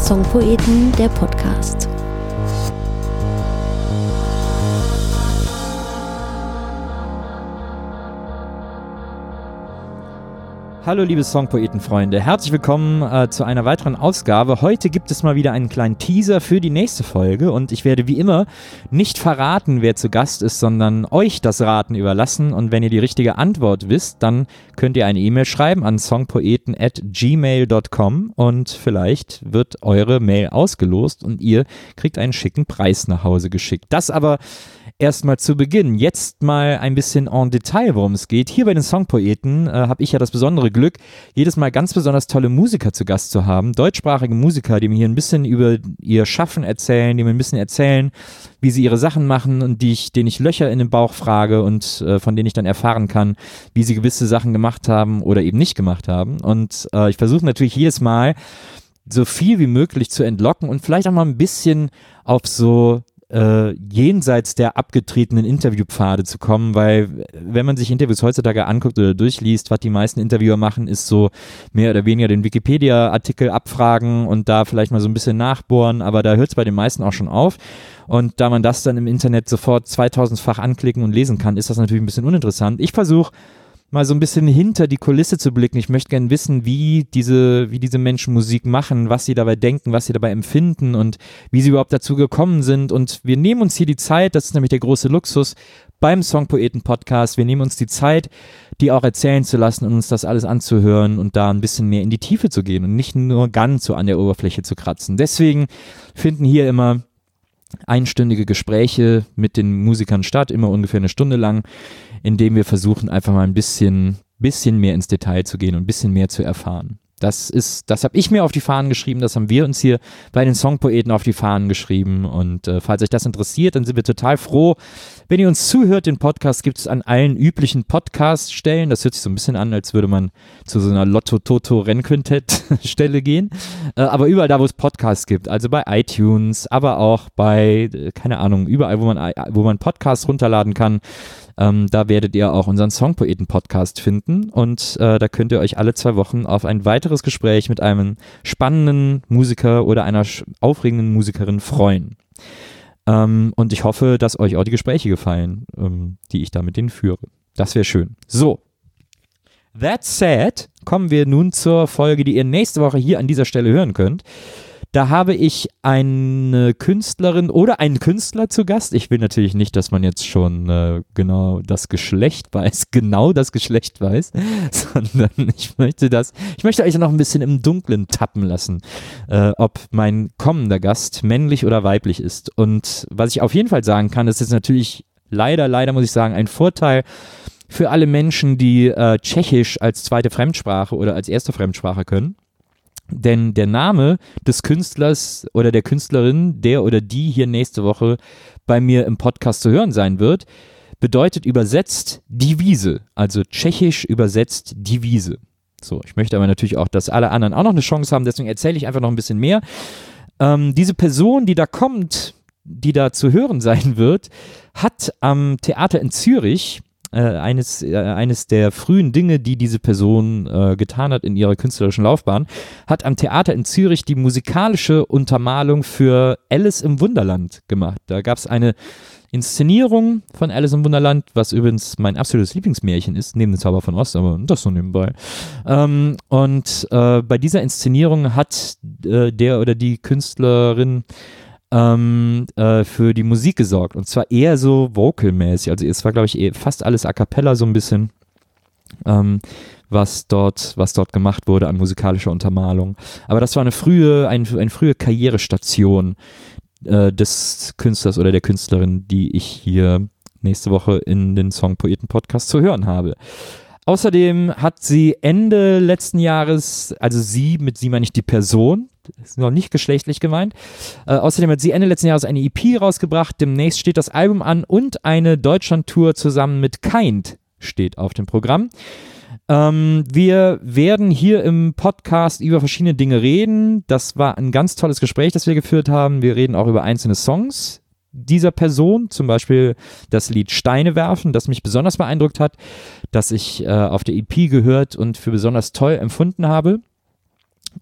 Songpoeten, der Podcast. Hallo liebe Songpoeten-Freunde, herzlich willkommen zu einer weiteren Ausgabe. Heute gibt es mal wieder einen kleinen Teaser für die nächste Folge und ich werde wie immer nicht verraten, wer zu Gast ist, sondern euch das Raten überlassen, und wenn ihr die richtige Antwort wisst, dann könnt ihr eine E-Mail schreiben an songpoeten@gmail.com und vielleicht wird eure Mail ausgelost und ihr kriegt einen schicken Preis nach Hause geschickt. Das aber erstmal zu Beginn. Jetzt mal ein bisschen en Detail, worum es geht. Hier bei den Songpoeten habe ich ja das besondere Glück, jedes Mal ganz besonders tolle Musiker zu Gast zu haben. Deutschsprachige Musiker, die mir hier ein bisschen über ihr Schaffen erzählen, die mir ein bisschen erzählen, wie sie ihre Sachen machen und denen ich Löcher in den Bauch frage und von denen ich dann erfahren kann, wie sie gewisse Sachen gemacht haben oder eben nicht gemacht haben. Und ich versuche natürlich jedes Mal so viel wie möglich zu entlocken und vielleicht auch mal ein bisschen auf so jenseits der abgetretenen Interviewpfade zu kommen, weil wenn man sich Interviews heutzutage anguckt oder durchliest, was die meisten Interviewer machen, ist so mehr oder weniger den Wikipedia-Artikel abfragen und da vielleicht mal so ein bisschen nachbohren, aber da hört es bei den meisten auch schon auf, und da man das dann im Internet sofort 2000-fach anklicken und lesen kann, ist das natürlich ein bisschen uninteressant. Ich versuche mal so ein bisschen hinter die Kulisse zu blicken. Ich möchte gerne wissen, wie diese Menschen Musik machen, was sie dabei denken, was sie dabei empfinden und wie sie überhaupt dazu gekommen sind. Und wir nehmen uns hier die Zeit, das ist nämlich der große Luxus beim Songpoeten-Podcast, wir nehmen uns die Zeit, die auch erzählen zu lassen und uns das alles anzuhören und da ein bisschen mehr in die Tiefe zu gehen und nicht nur ganz so an der Oberfläche zu kratzen. Deswegen finden hier immer einstündige Gespräche mit den Musikern statt, immer ungefähr eine Stunde lang, indem wir versuchen, einfach mal ein bisschen mehr ins Detail zu gehen und ein bisschen mehr zu erfahren. Das habe ich mir auf die Fahnen geschrieben, das haben wir uns hier bei den Songpoeten auf die Fahnen geschrieben, und falls euch das interessiert, dann sind wir total froh, wenn ihr uns zuhört. Den Podcast gibt es an allen üblichen Podcast-Stellen. Das hört sich so ein bisschen an, als würde man zu so einer Lotto-Toto-Rennquintett-Stelle gehen, aber überall da, wo es Podcasts gibt, also bei iTunes, aber auch bei, keine Ahnung, überall, wo man Podcasts runterladen kann. Da werdet ihr auch unseren Songpoeten-Podcast finden, und da könnt ihr euch alle 2 Wochen auf ein weiteres Gespräch mit einem spannenden Musiker oder einer aufregenden Musikerin freuen. Und ich hoffe, dass euch auch die Gespräche gefallen, die ich da mit denen führe. Das wäre schön. So, that said, kommen wir nun zur Folge, die ihr nächste Woche hier an dieser Stelle hören könnt. Da habe ich eine Künstlerin oder einen Künstler zu Gast. Ich will natürlich nicht, dass man jetzt schon genau das Geschlecht weiß, sondern ich möchte euch noch ein bisschen im Dunkeln tappen lassen, ob mein kommender Gast männlich oder weiblich ist. Und was ich auf jeden Fall sagen kann, das ist natürlich leider muss ich sagen, ein Vorteil für alle Menschen, die Tschechisch als zweite Fremdsprache oder als erste Fremdsprache können. Denn der Name des Künstlers oder der Künstlerin, der oder die hier nächste Woche bei mir im Podcast zu hören sein wird, bedeutet übersetzt die Wiese, also tschechisch übersetzt die Wiese. So, ich möchte aber natürlich auch, dass alle anderen auch noch eine Chance haben, deswegen erzähle ich einfach noch ein bisschen mehr. Diese Person, die da kommt, die da zu hören sein wird, hat am Theater in Zürich eines der frühen Dinge, die diese Person getan hat in ihrer künstlerischen Laufbahn, hat am Theater in Zürich die musikalische Untermalung für Alice im Wunderland gemacht. Da gab es eine Inszenierung von Alice im Wunderland, was übrigens mein absolutes Lieblingsmärchen ist, neben dem Zauber von Ost, aber das so nebenbei. Bei dieser Inszenierung hat der oder die Künstlerin für die Musik gesorgt, und zwar eher so vocalmäßig, also es war, glaube ich, fast alles a cappella so ein bisschen, was dort gemacht wurde an musikalischer Untermalung. Aber das war eine frühe Karrierestation des Künstlers oder der Künstlerin, die ich hier nächste Woche in den Songpoeten-Podcast zu hören habe. Außerdem hat sie Ende letzten Jahres, also mit sie meine ich die Person, das ist noch nicht geschlechtlich gemeint, außerdem hat sie Ende letzten Jahres eine EP rausgebracht, demnächst steht das Album an und eine Deutschland-Tour zusammen mit Kind steht auf dem Programm. Wir werden hier im Podcast über verschiedene Dinge reden. Das war ein ganz tolles Gespräch, das wir geführt haben. Wir reden auch über einzelne Songs dieser Person, zum Beispiel das Lied Steine werfen, das mich besonders beeindruckt hat, das ich auf der EP gehört und für besonders toll empfunden habe.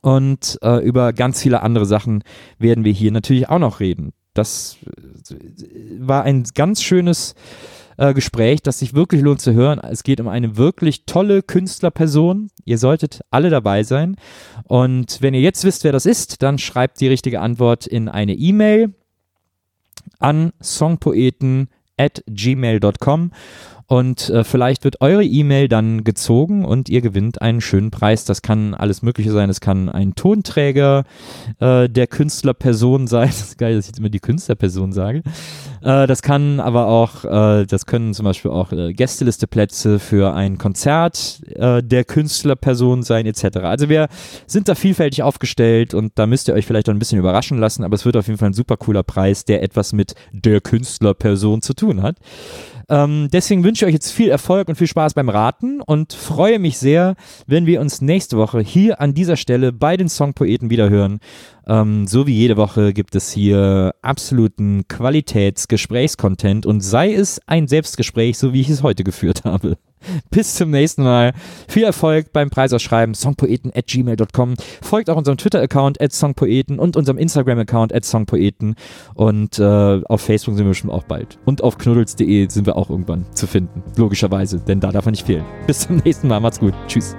Und über ganz viele andere Sachen werden wir hier natürlich auch noch reden. Das war ein ganz schönes Gespräch, das sich wirklich lohnt zu hören. Es geht um eine wirklich tolle Künstlerperson. Ihr solltet alle dabei sein. Und wenn ihr jetzt wisst, wer das ist, dann schreibt die richtige Antwort in eine E-Mail an songpoeten@gmail.com. Und vielleicht wird eure E-Mail dann gezogen und ihr gewinnt einen schönen Preis. Das kann alles Mögliche sein. Es kann ein Tonträger der Künstlerperson sein. Das ist geil, dass ich jetzt immer die Künstlerperson sage. Das kann aber auch, das können zum Beispiel auch Gästelisteplätze für ein Konzert der Künstlerperson sein, etc. Also wir sind da vielfältig aufgestellt und da müsst ihr euch vielleicht auch ein bisschen überraschen lassen, aber es wird auf jeden Fall ein super cooler Preis, der etwas mit der Künstlerperson zu tun hat. Deswegen wünsche ich euch jetzt viel Erfolg und viel Spaß beim Raten und freue mich sehr, wenn wir uns nächste Woche hier an dieser Stelle bei den Songpoeten wieder hören. So wie jede Woche gibt es hier absoluten Qualitätsgesprächscontent und sei es ein Selbstgespräch, so wie ich es heute geführt habe. Bis zum nächsten Mal. Viel Erfolg beim Preisausschreiben, songpoeten@gmail.com. Folgt auch unserem Twitter-Account @songpoeten und unserem Instagram-Account @songpoeten. Und auf Facebook sind wir schon auch bald. Und auf knuddels.de sind wir auch irgendwann zu finden. Logischerweise, denn da darf man nicht fehlen. Bis zum nächsten Mal. Macht's gut. Tschüss.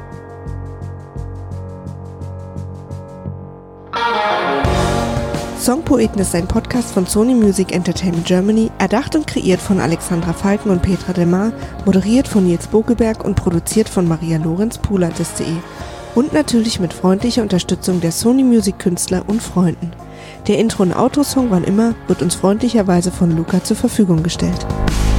Songpoeten ist ein Podcast von Sony Music Entertainment Germany, erdacht und kreiert von Alexandra Falken und Petra Demar, moderiert von Nils Bogelberg und produziert von Maria Lorenz Pulatist.de und natürlich mit freundlicher Unterstützung der Sony Music Künstler und Freunden. Der Intro- und Outro-Song Wann immer wird uns freundlicherweise von Luca zur Verfügung gestellt.